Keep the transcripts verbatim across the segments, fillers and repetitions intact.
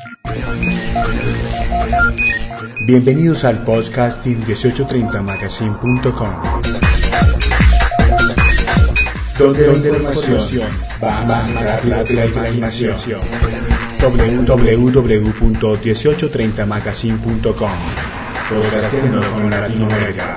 Bienvenidos al podcasting dieciocho treinta magazine punto com, donde la información va más rápido que la imaginación. doble u doble u doble u punto dieciocho treinta magazine punto com, podcasteando con Latinoamérica.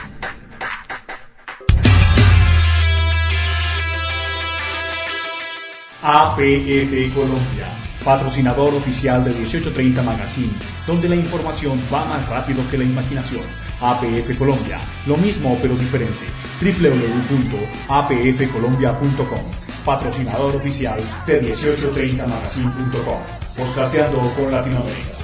A P F Colombia, patrocinador oficial de dieciocho treinta Magazine, donde la información va más rápido que la imaginación. A P F Colombia, lo mismo pero diferente. doble u doble u doble u punto a p f colombia punto com, patrocinador oficial de dieciocho treinta magazine punto com, podcasteando con Latinoamérica.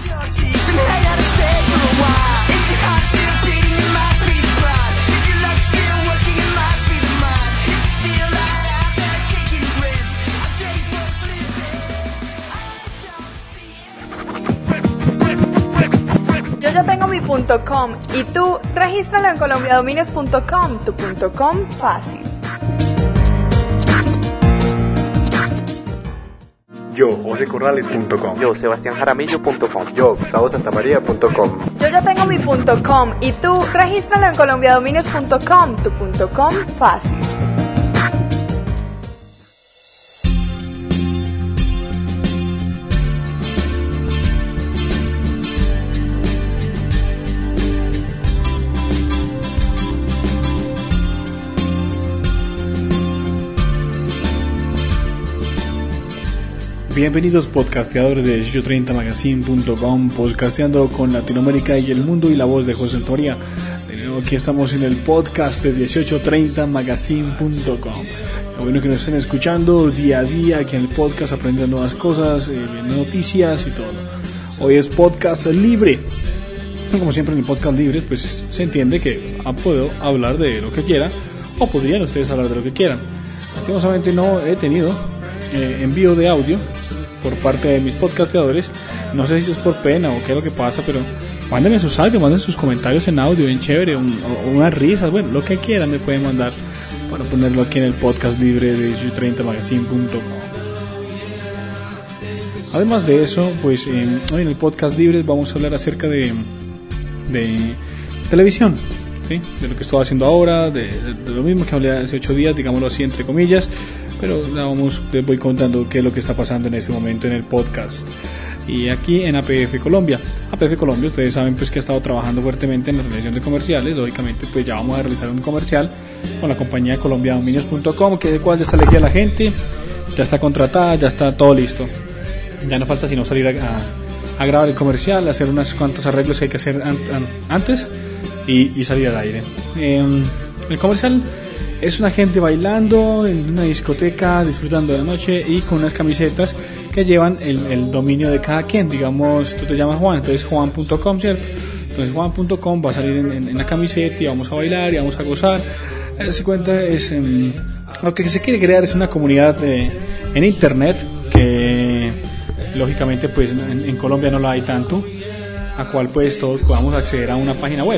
Yo ya tengo mi punto .com y tú regístralo en colombia dominios punto com, tu punto .com fácil. Yo, jose corrales punto com. Yo, sebastián jaramillo punto com. Yo, gustavo santamaría punto com. Yo ya tengo mi punto .com y tú regístralo en colombia dominios punto com, tu punto .com fácil. Bienvenidos podcasteadores de dieciocho treinta magazine punto com, podcasteando con Latinoamérica y el mundo, y la voz de José Antonia. De nuevo aquí estamos en el podcast de dieciocho treinta magazine punto com. Lo bueno que nos estén escuchando día a día aquí en el podcast, aprendiendo nuevas cosas, eh, viendo noticias y todo. Hoy es podcast libre. Como siempre en el podcast libre, pues se entiende que puedo hablar de lo que quieran, o podrían ustedes hablar de lo que quieran. Lastimosamente no he tenido eh, envío de audio por parte de mis podcasteadores. No sé si es por pena o qué es lo que pasa, pero mándenme sus audios, manden sus comentarios en audio, bien chévere, un, o unas risas, bueno, lo que quieran me pueden mandar para ponerlo aquí en el podcast libre de dieciocho treinta magazine punto com. Además de eso, pues eh, hoy en el podcast libre vamos a hablar acerca de, de televisión, ¿sí? De lo que estoy haciendo ahora, de, de, de lo mismo que hablé hace ocho días, digámoslo así, entre comillas. Pero vamos, les voy contando qué es lo que está pasando en este momento en el podcast. Y aquí en A P F Colombia. A P F Colombia, ustedes saben pues que ha estado trabajando fuertemente en la realización de comerciales. Lógicamente pues ya vamos a realizar un comercial con la compañía colombia dominios punto com, que de cual ya está elegida la gente, ya está contratada, ya está todo listo. Ya no falta sino salir a, a, a grabar el comercial, hacer unos cuantos arreglos que hay que hacer an, an, antes y, y salir al aire. Eh, el comercial es una gente bailando en una discoteca, disfrutando de la noche y con unas camisetas que llevan el, el dominio de cada quien. Digamos, tú te llamas Juan, entonces juan punto com, ¿cierto? Entonces juan punto com va a salir en, en, en la camiseta y vamos a bailar y vamos a gozar. Eh, se cuenta, es um, lo que se quiere crear es una comunidad eh, en internet que lógicamente pues en, en Colombia no la hay tanto, a cual pues todos podamos acceder a una página web.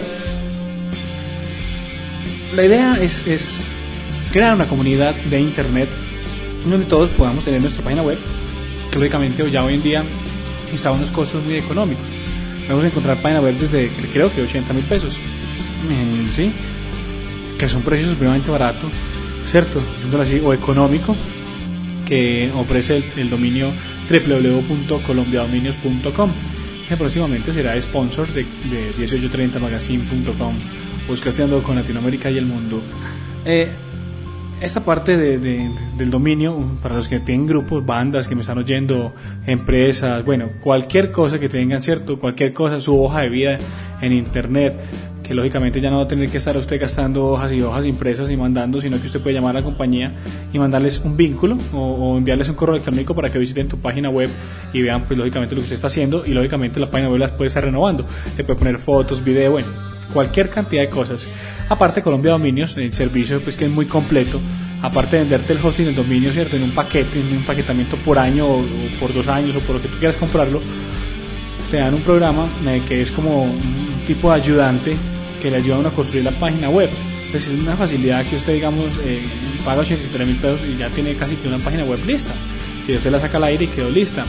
La idea es, es crear una comunidad de internet donde todos podamos tener nuestra página web, que lógicamente ya hoy en día está a unos costos muy económicos. Vamos a encontrar página web desde creo que ochenta mil pesos, eh, ¿sí? Que son precios supremamente baratos, ¿cierto? Así, o económico, que ofrece el, el dominio doble u doble u doble u punto colombia dominios punto com, que próximamente será sponsor de, de dieciocho treinta magazine punto com, podcasteando con Latinoamérica y el mundo. Eh, esta parte de, de, del dominio, para los que tienen grupos, bandas que me están oyendo, empresas, bueno, cualquier cosa que tengan, ¿cierto? Cualquier cosa, su hoja de vida en internet, que lógicamente ya no va a tener que estar usted gastando hojas y hojas impresas y mandando, sino que usted puede llamar a la compañía y mandarles un vínculo o, o enviarles un correo electrónico para que visiten tu página web y vean pues lógicamente lo que usted está haciendo, y lógicamente la página web las puede estar renovando, le puede poner fotos, video, bueno, cualquier cantidad de cosas. Aparte, Colombia Dominios, el servicio pues que es muy completo, aparte de venderte el hosting del dominio, ¿cierto? En un paquete, en un empaquetamiento por año o, o por dos años o por lo que tú quieras comprarlo, te dan un programa eh, que es como un tipo de ayudante que le ayuda a uno a construir la página web. Entonces es una facilidad que usted, digamos, eh, paga ochenta y tres mil pesos y ya tiene casi que una página web lista, que usted la saca al aire y quedó lista.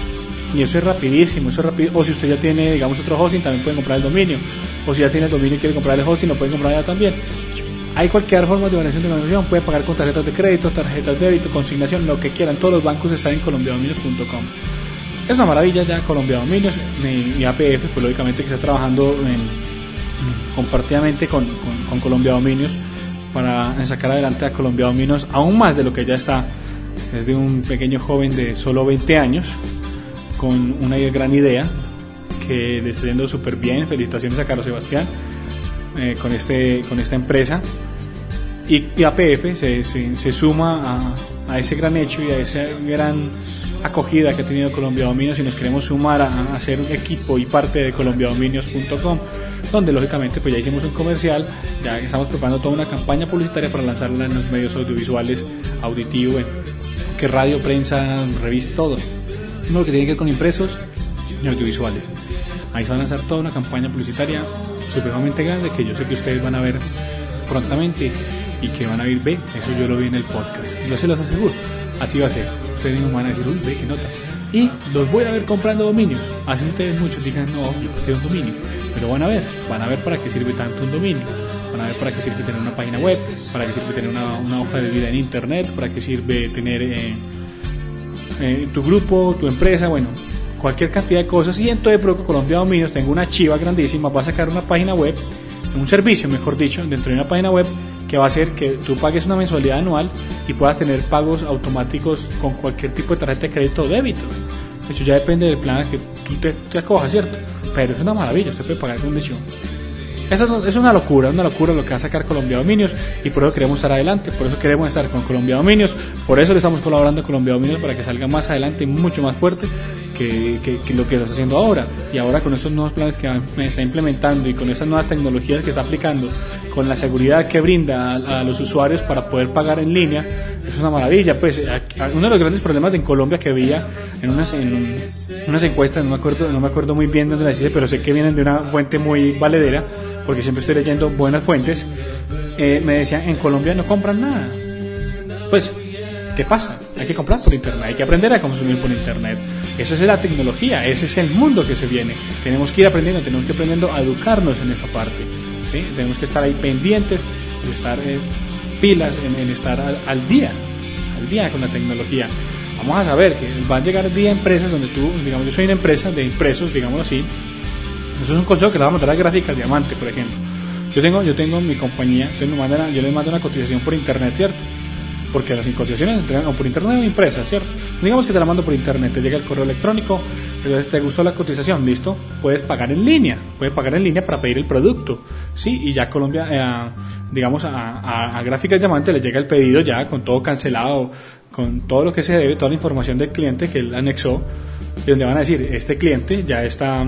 y eso es rapidísimo, eso es rápido. O si usted ya tiene, digamos, otro hosting, también pueden comprar el dominio, o si ya tiene el dominio y quiere comprar el hosting, lo pueden comprar ya también. Hay cualquier forma de variación de información, pueden pagar con tarjetas de crédito, tarjetas de débito, consignación, lo que quieran. Todos los bancos están en colombia dominios punto com. Es una maravilla ya Colombia Dominios y A P F, pues lógicamente que está trabajando en, compartidamente con, con, con Colombia Dominios para sacar adelante a Colombia Dominios aún más de lo que ya está. Es de un pequeño joven de solo veinte años con una gran idea que le está yendo súper bien. Felicitaciones a Carlos Sebastián eh, con, este, con esta empresa. Y, y A P F se, se, se suma a, a ese gran hecho y a esa gran acogida que ha tenido Colombia Dominios, y nos queremos sumar a, a ser un equipo y parte de colombia dominios punto com, donde lógicamente pues ya hicimos un comercial, ya estamos preparando toda una campaña publicitaria para lanzarla en los medios audiovisuales, auditivo, en, que radio, prensa, revista, todo lo que tiene que ver con impresos y audiovisuales. Ahí se va a lanzar toda una campaña publicitaria supremamente grande que yo sé que ustedes van a ver prontamente y que van a ver, ve, eso yo lo vi en el podcast, yo se los aseguro, así va a ser. Ustedes mismos van a decir, uy, ve, qué nota, y los voy a ver comprando dominios. Hacen ustedes muchos, digan, no, yo quiero un dominio, pero van a ver, van a ver para qué sirve tanto un dominio, van a ver para qué sirve tener una página web, para qué sirve tener una, una hoja de vida en internet, para qué sirve tener eh, eh, tu grupo, tu empresa, bueno, cualquier cantidad de cosas. Y entonces Proco Colombia Dominios, tengo una chiva grandísima, va a sacar una página web, un servicio mejor dicho, dentro de una página web que va a hacer que tú pagues una mensualidad anual y puedas tener pagos automáticos con cualquier tipo de tarjeta de crédito o débito. Eso ya depende del plan que tú te, te acojas, ¿cierto? Pero es una maravilla, usted puede pagar con mención. Eso es una locura, una locura lo que va a sacar Colombia Dominios, y por eso queremos estar adelante, por eso queremos estar con Colombia Dominios, por eso le estamos colaborando a Colombia Dominios para que salga más adelante, mucho más fuerte que, que, que lo que está haciendo ahora. Y ahora con estos nuevos planes que está implementando y con esas nuevas tecnologías que está aplicando, con la seguridad que brinda a, a los usuarios para poder pagar en línea, es una maravilla. Pues uno de los grandes problemas en Colombia que veía en unas, en un, unas encuestas, no me acuerdo, no me acuerdo muy bien dónde las hice, pero sé que vienen de una fuente muy valedera, porque siempre estoy leyendo buenas fuentes, eh, me decían, en Colombia no compran nada. Pues, ¿qué pasa? Hay que comprar por internet, hay que aprender a consumir por internet. Esa es la tecnología, ese es el mundo que se viene. Tenemos que ir aprendiendo, tenemos que ir aprendiendo a educarnos en esa parte, ¿sí? Tenemos que estar ahí pendientes, en estar eh, pilas, en, en estar al, al día, al día con la tecnología. Vamos a saber que van a llegar día empresas donde tú, digamos, yo soy una empresa de impresos, digamos así. Eso es un consejo que le va a mandar a Gráficas Diamante, por ejemplo. Yo tengo, yo tengo mi compañía, entonces me mandan, yo les mando una cotización por internet, ¿cierto? Porque las cotizaciones o por internet o impresas, ¿cierto? Digamos que te la mando por internet, te llega el correo electrónico, entonces te gustó la cotización, listo, puedes pagar en línea, puedes pagar en línea para pedir el producto, ¿sí? Y ya Colombia, eh, digamos, a, a, a Gráficas Diamante le llega el pedido ya con todo cancelado, con todo lo que se debe, toda la información del cliente que él anexó, y donde van a decir, este cliente ya está...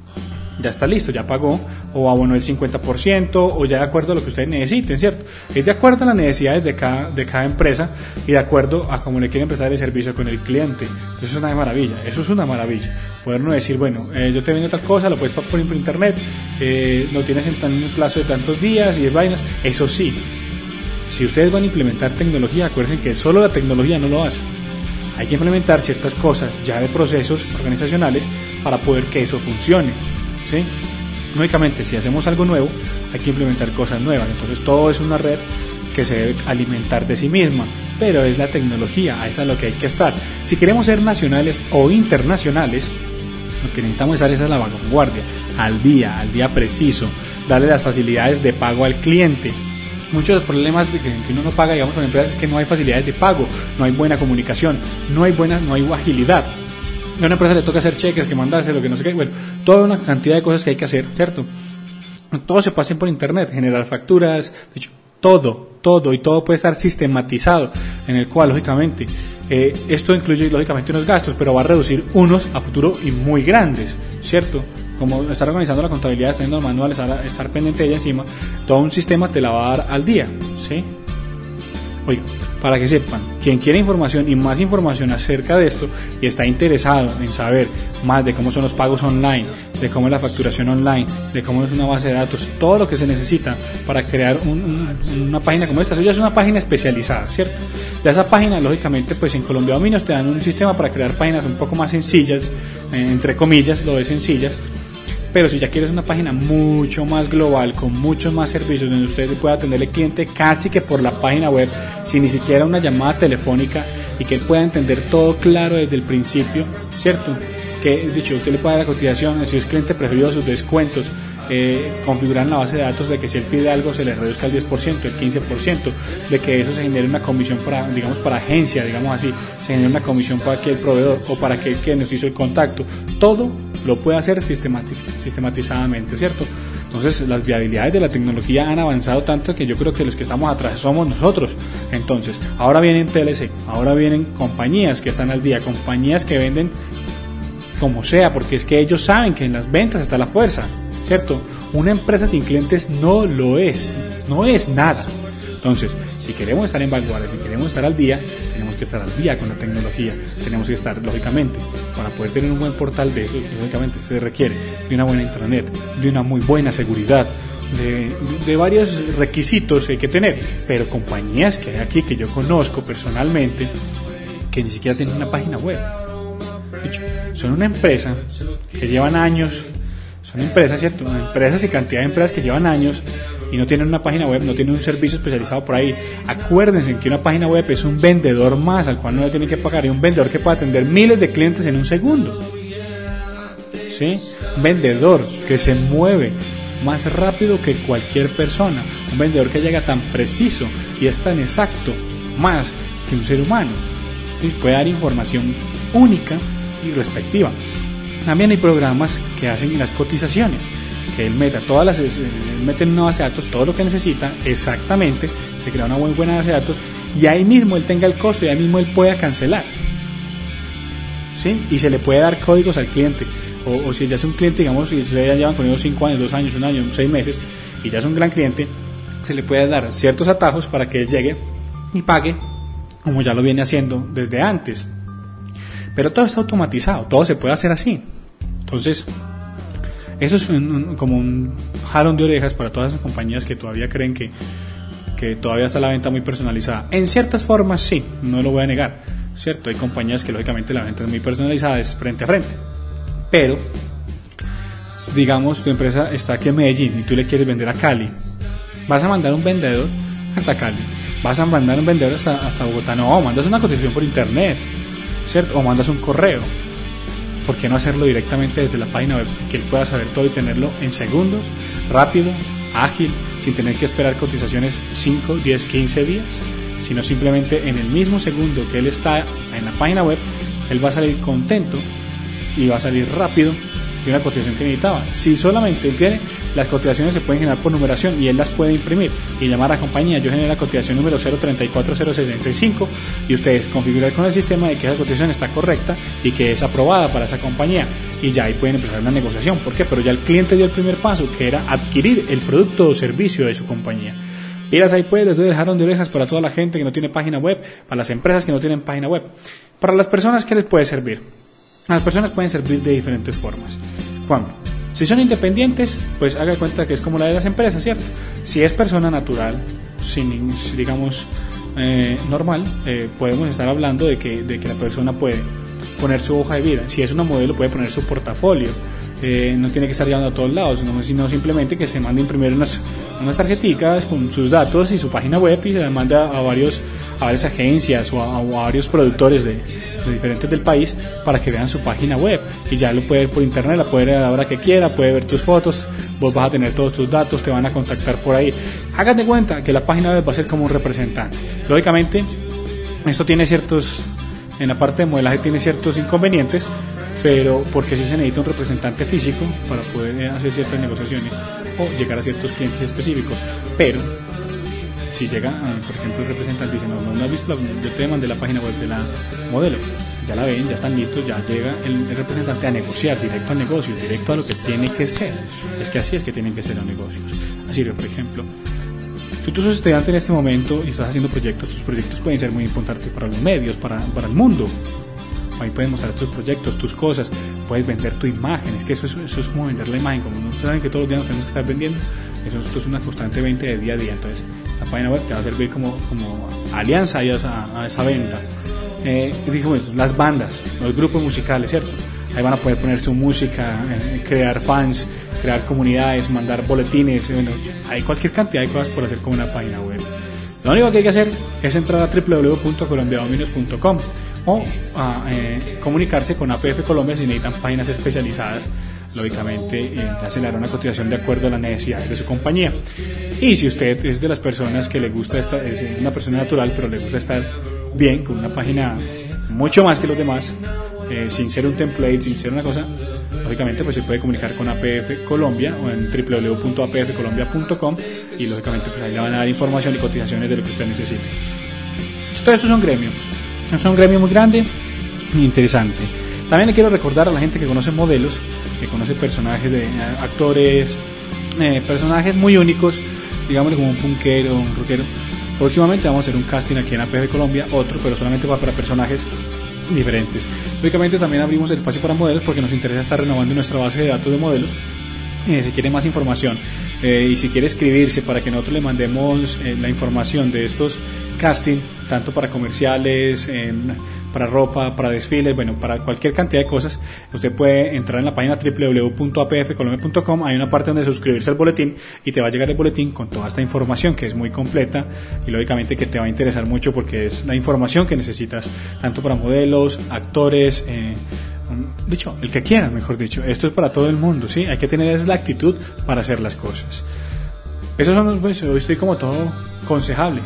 ya está listo, ya pagó, o abonó el cincuenta por ciento, o ya de acuerdo a lo que ustedes necesiten, ¿cierto? Es de acuerdo a las necesidades de cada, de cada empresa y de acuerdo a cómo le quieren prestar el servicio con el cliente. Entonces eso es una maravilla, eso es una maravilla. Podernos decir, bueno, eh, yo te vendo tal cosa, lo puedes poner por internet, eh, lo tienes en tan, un plazo de tantos días y de vainas. Eso sí, si ustedes van a implementar tecnología, acuérdense que solo la tecnología no lo hace. Hay que implementar ciertas cosas ya de procesos organizacionales para poder que eso funcione. ¿Sí? Lógicamente, si hacemos algo nuevo, hay que implementar cosas nuevas. Entonces, todo es una red que se debe alimentar de sí misma, pero es la tecnología, a esa es lo que hay que estar. Si queremos ser nacionales o internacionales, lo que necesitamos es estar a la vanguardia, al día, al día preciso, darle las facilidades de pago al cliente. Muchos de los problemas de que, que uno no paga, digamos, con empresas es que no hay facilidades de pago, no hay buena comunicación, no hay buena, no hay agilidad. A una empresa le toca hacer cheques, que mandarse, lo que no sé qué, bueno, toda una cantidad de cosas que hay que hacer, ¿cierto? Todo se pasa por internet, generar facturas, de hecho, todo, todo, y todo puede estar sistematizado, en el cual, lógicamente, eh, esto incluye, lógicamente, unos gastos, pero va a reducir unos a futuro y muy grandes, ¿cierto? Como estar organizando la contabilidad, estar viendo los manuales, estar, estar pendiente de ella encima, todo un sistema te la va a dar al día, ¿sí? Oiga, para que sepan, quien quiere información y más información acerca de esto y está interesado en saber más de cómo son los pagos online, de cómo es la facturación online, de cómo es una base de datos, todo lo que se necesita para crear un, un, una página como esta. Eso ya es una página especializada, ¿cierto? Ya esa página, lógicamente, pues en Colombia Dominios te dan un sistema para crear páginas un poco más sencillas, eh, entre comillas, lo de sencillas. Pero si ya quieres una página mucho más global, con muchos más servicios, donde usted pueda atender al cliente casi que por la página web, sin ni siquiera una llamada telefónica, y que él pueda entender todo claro desde el principio, ¿cierto? Que, dicho, usted le puede dar la cotización, si es cliente preferido, sus descuentos, eh, configurar en la base de datos de que si él pide algo se le reduzca el diez por ciento, el quince por ciento, de que eso se genere una comisión para, digamos, para agencia, digamos así, se genere una comisión para aquel proveedor o para aquel que nos hizo el contacto. Todo lo puede hacer sistemátic, sistematizadamente, ¿cierto? Entonces las viabilidades de la tecnología han avanzado tanto que yo creo que los que estamos atrás somos nosotros. Entonces, ahora vienen T L C, ahora vienen compañías que están al día, compañías que venden como sea, porque es que ellos saben que en las ventas está la fuerza, ¿cierto? Una empresa sin clientes no lo es, no es nada. Entonces, si queremos estar en vanguardia, si queremos estar al día, tenemos que estar al día con la tecnología, tenemos que estar, lógicamente, para poder tener un buen portal de eso, lógicamente, se requiere de una buena intranet, de una muy buena seguridad, de, de varios requisitos que hay que tener, pero compañías que hay aquí, que yo conozco personalmente, que ni siquiera tienen una página web. Dicho, son una empresa que llevan años, son empresas, ¿cierto? Empresas y cantidad de empresas que llevan años y no tienen una página web, no tienen un servicio especializado por ahí. Acuérdense que una página web es un vendedor más al cual no le tienen que pagar, y un vendedor que puede atender miles de clientes en un segundo, ¿sí? Un vendedor que se mueve más rápido que cualquier persona, un vendedor que llega tan preciso y es tan exacto más que un ser humano, y puede dar información única y respectiva. También hay programas que hacen las cotizaciones, que él meta todas las, él mete en una base de datos todo lo que necesita exactamente, se crea una muy buena base de datos y ahí mismo él tenga el costo y ahí mismo él pueda cancelar, ¿sí? Y se le puede dar códigos al cliente, o, o si ya es un cliente, digamos, si ya llevan con ellos cinco años, dos años, un año, seis meses y ya es un gran cliente, se le puede dar ciertos atajos para que él llegue y pague como ya lo viene haciendo desde antes. Pero todo está automatizado, todo se puede hacer así. Entonces, eso es un, un, como un jalón de orejas para todas esas compañías que todavía creen que, que todavía está la venta muy personalizada. En ciertas formas sí, no lo voy a negar, ¿cierto? Hay compañías que lógicamente la venta es muy personalizada, es frente a frente. Pero, digamos, tu empresa está aquí en Medellín y tú le quieres vender a Cali. ¿Vas a mandar un vendedor hasta Cali? ¿Vas a mandar un vendedor hasta, hasta Bogotá? No, mandas una cotización por internet, ¿cierto? O mandas un correo. ¿Por qué no hacerlo directamente desde la página web? Que él pueda saber todo y tenerlo en segundos, rápido, ágil, sin tener que esperar cotizaciones cinco, diez, quince días, sino simplemente en el mismo segundo que él está en la página web, él va a salir contento y va a salir rápido de una cotización que necesitaba. Si solamente él tiene, las cotizaciones se pueden generar por numeración y él las puede imprimir y llamar a la compañía: yo genero la cotización número cero treinta y cuatro cero sesenta y cinco, y ustedes configurar con el sistema de que esa cotización está correcta y que es aprobada para esa compañía, y ya ahí pueden empezar una negociación. ¿Por qué? Pero ya el cliente dio el primer paso, que era adquirir el producto o servicio de su compañía. Miras, ahí pues les doy el jalón de orejas para toda la gente que no tiene página web, para las empresas que no tienen página web. Para las personas, ¿qué les puede servir? A las personas pueden servir de diferentes formas. ¿Cuándo? Si son independientes, pues haga cuenta que es como la de las empresas, ¿cierto? Si es persona natural, sin, digamos, eh, normal, eh, podemos estar hablando de que, de que la persona puede poner su hoja de vida. Si es una modelo, puede poner su portafolio. Eh, no tiene que estar llevando a todos lados, sino, sino simplemente que se mande a imprimir unas, unas tarjeticas con sus datos y su página web, y se la manda a, varios, a varias agencias o a, o a varios productores de, de diferentes del país para que vean su página web, y ya lo puede ver por internet, la puede ver a la hora que quiera, puede ver tus fotos, vos vas a tener todos tus datos, te van a contactar por ahí. Hágate cuenta que la página web va a ser como un representante. Lógicamente, esto tiene ciertos, en la parte de modelaje tiene ciertos inconvenientes, pero porque sí se necesita un representante físico para poder hacer ciertas negociaciones o llegar a ciertos clientes específicos. Pero si llega, por ejemplo, el representante dice: no, no, no has visto, la, yo te mandé la página web de la modelo, ya la ven, ya están listos, ya llega el, el representante a negociar, directo al negocio, directo a lo que tiene que ser. Es que así es que tienen que ser los negocios. Así que, por ejemplo, si tú sos estudiante en este momento y estás haciendo proyectos, tus proyectos pueden ser muy importantes para los medios, para, para el mundo. ahí puedes mostrar tus proyectos, tus cosas, puedes vender tu imagen. Es que eso es, eso es como vender la imagen, como no saben que todos los días nos tenemos que estar vendiendo, eso, esto es una constante venta de día a día. Entonces la página web te va a servir como, como alianza a esa, a esa venta. Eh, dijimos, las bandas, los grupos musicales, ¿cierto? Ahí van a poder poner su música, eh, crear fans, crear comunidades, mandar boletines, bueno, hay cualquier cantidad de cosas por hacer con una página web. Lo único que hay que hacer es entrar a doble u doble u doble u punto colombiadominios punto com o a, eh, comunicarse con A P F Colombia si necesitan páginas especializadas. Lógicamente eh, hacen una cotización de acuerdo a las necesidades de su compañía. Y si usted es de las personas que le gusta esta, es una persona natural pero le gusta estar bien con una página mucho más que los demás, eh, sin ser un template, sin ser una cosa, lógicamente pues se puede comunicar con A P F Colombia o en doble u doble u doble u punto a p f colombia punto com y lógicamente pues ahí le van a dar información y cotizaciones de lo que usted necesite. Todo esto es un gremio, es un gremio muy grande e interesante. También le quiero recordar a la gente que conoce modelos, que conoce personajes de actores, eh, personajes muy únicos, digamos como un punkero, un rockero. Próximamente vamos a hacer un casting aquí en A P F Colombia, otro, pero solamente para, para personajes diferentes. Lógicamente también abrimos el espacio para modelos porque nos interesa estar renovando nuestra base de datos de modelos. Eh, si quiere más información eh, y si quiere escribirse para que nosotros le mandemos eh, la información de estos casting, tanto para comerciales, eh, para ropa, para desfiles, bueno, para cualquier cantidad de cosas, usted puede entrar en la página doble u doble u doble u punto a p f colombia punto com. Hay una parte donde suscribirse al boletín y te va a llegar el boletín con toda esta información que es muy completa y lógicamente que te va a interesar mucho porque es la información que necesitas tanto para modelos, actores, eh, dicho, el que quiera, mejor dicho. Esto es para todo el mundo, ¿sí? Hay que tener esa la actitud para hacer las cosas. Esos son los, pues, hoy estoy como todo concejable.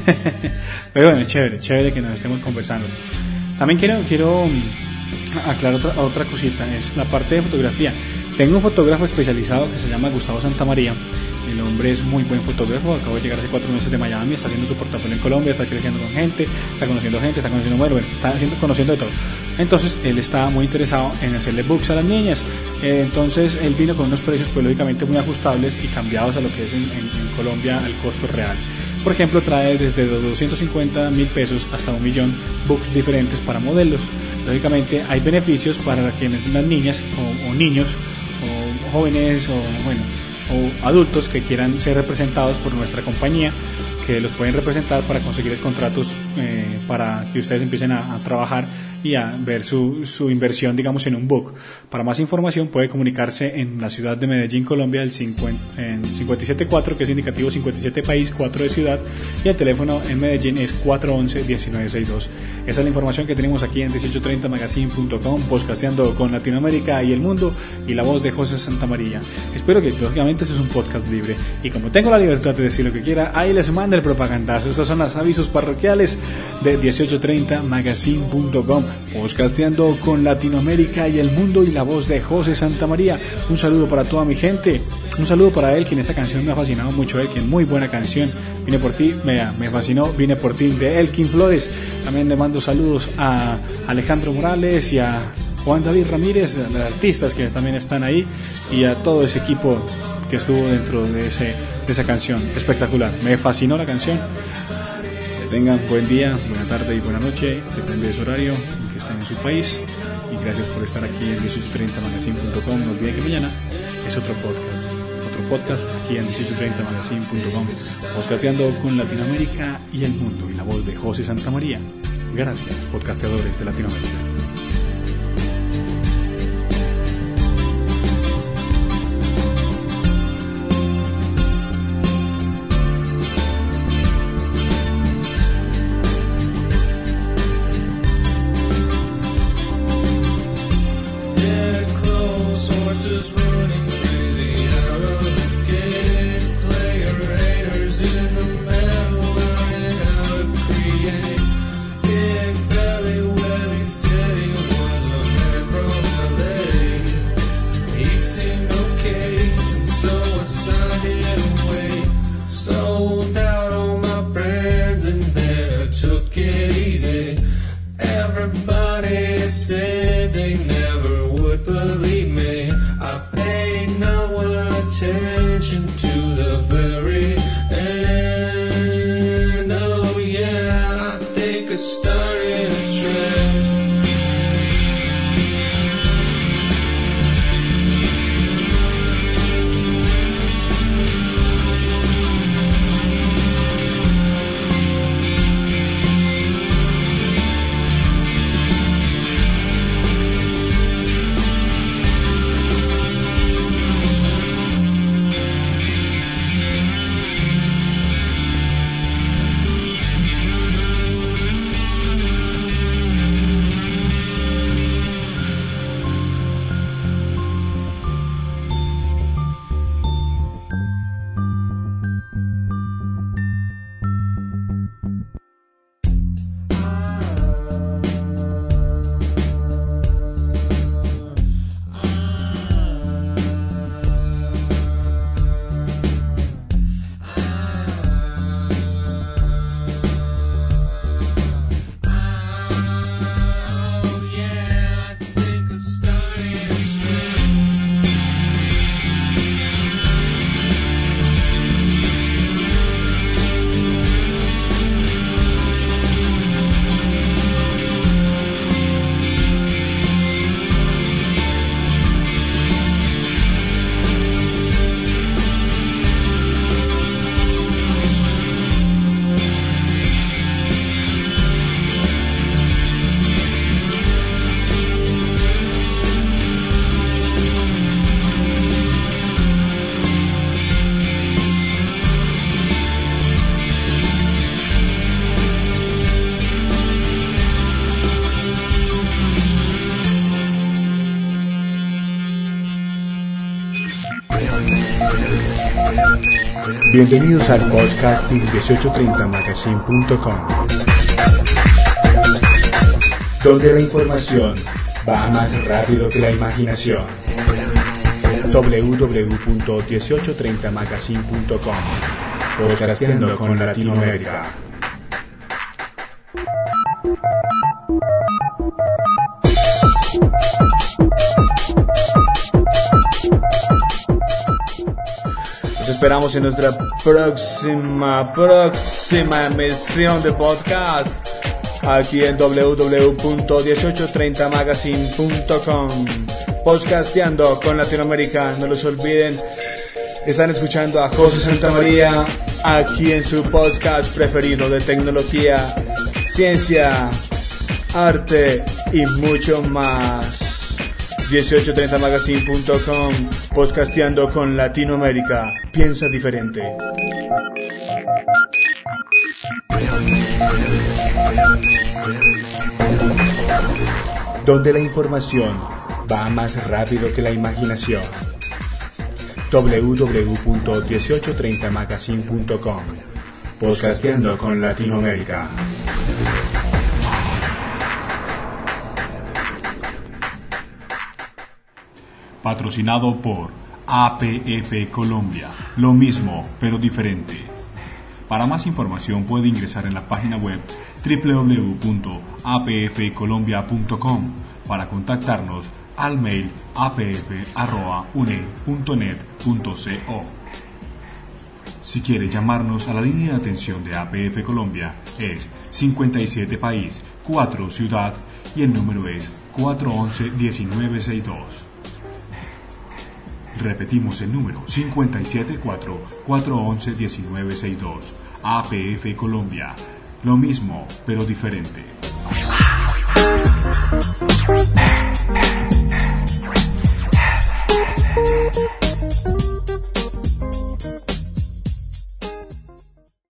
Pero bueno, chévere, chévere que nos estemos conversando. También quiero, quiero aclarar otra, otra cosita, es la parte de fotografía. Tengo un fotógrafo especializado que se llama Gustavo Santamaría. El hombre es muy buen fotógrafo, acabo de llegar hace cuatro meses de Miami, está haciendo su portafolio en Colombia, está creciendo con gente, está conociendo gente, está conociendo, bueno, bueno está haciendo, conociendo de todo. Entonces él está muy interesado en hacerle books a las niñas. Eh, entonces él vino con unos precios pues lógicamente muy ajustables y cambiados a lo que es en, en, en Colombia al costo real. Por ejemplo, trae desde los doscientos cincuenta mil pesos hasta un millón books diferentes para modelos. Lógicamente hay beneficios para quienes las niñas o, o niños o jóvenes o bueno o adultos que quieran ser representados por nuestra compañía, que los pueden representar para conseguir contratos eh, para que ustedes empiecen a, a trabajar y a ver su, su inversión, digamos, en un book. Para más información puede comunicarse en la ciudad de Medellín, Colombia, el cincuenta, en cincuenta y siete cuatro, que es indicativo cincuenta y siete país, cuatro de ciudad, y el teléfono en Medellín es cuatro once, diecinueve sesenta y dos. Esa es la información que tenemos aquí en dieciocho treinta magazine punto com, podcasteando con Latinoamérica y el mundo, y la voz de José Santamaría. Espero que, lógicamente, este es un podcast libre, y como tengo la libertad de decir lo que quiera, ahí les mando el propagandazo. Estos son los avisos parroquiales de dieciocho treinta magazine punto com, podcasteando con Latinoamérica y el mundo, y la voz de José Santamaría. Un saludo para toda mi gente, un saludo para Elkin. Esa canción me ha fascinado mucho, Elkin, muy buena canción. Vine por ti, me, me fascinó, vine por ti, de Elkin Flores. También le mando saludos a Alejandro Morales y a Juan David Ramírez, a los artistas que también están ahí, y a todo ese equipo que estuvo dentro de, ese, de esa canción espectacular. Me fascinó la canción. Que tengan buen día, buena tarde y buena noche, depende de su horario en que estén en su país, y gracias por estar aquí en dieciocho treinta magazine punto com. No olviden que mañana es otro podcast, otro podcast aquí en dieciocho treinta magazine punto com, podcasteando con Latinoamérica y el mundo, y la voz de José Santamaría. Gracias, podcasteadores de Latinoamérica. Everybody said they never would believe me. I paid Bienvenidos al podcasting dieciocho treinta magazine punto com, donde la información va más rápido que la imaginación. doble u doble u doble u punto dieciocho treinta magazine punto com, podcasteando con Latinoamérica. Los esperamos en nuestra próxima, próxima emisión de podcast aquí en doble u doble u doble u punto dieciocho treinta magazine punto com, podcasteando con Latinoamérica. No los olviden, están escuchando a José Santamaría aquí en su podcast preferido de tecnología, ciencia, arte y mucho más. dieciocho treinta magazine punto com, podcasteando con Latinoamérica. Piensa diferente. Donde la información va más rápido que la imaginación. doble u doble u doble u punto dieciocho treinta magazine punto com, podcasteando con Latinoamérica. Patrocinado por A P F Colombia, lo mismo pero diferente. Para más información puede ingresar en la página web doble u doble u doble u punto a p f colombia punto com, para contactarnos al mail a p f arroba u n e punto net punto co. Si quiere llamarnos a la línea de atención de A P F Colombia es cincuenta y siete país, cuatro ciudad y el número es cuatro once diecinueve sesenta y dos. Repetimos el número cincuenta y siete cuatro, cuatro once diecinueve sesenta y dos. A P F Colombia, lo mismo pero diferente.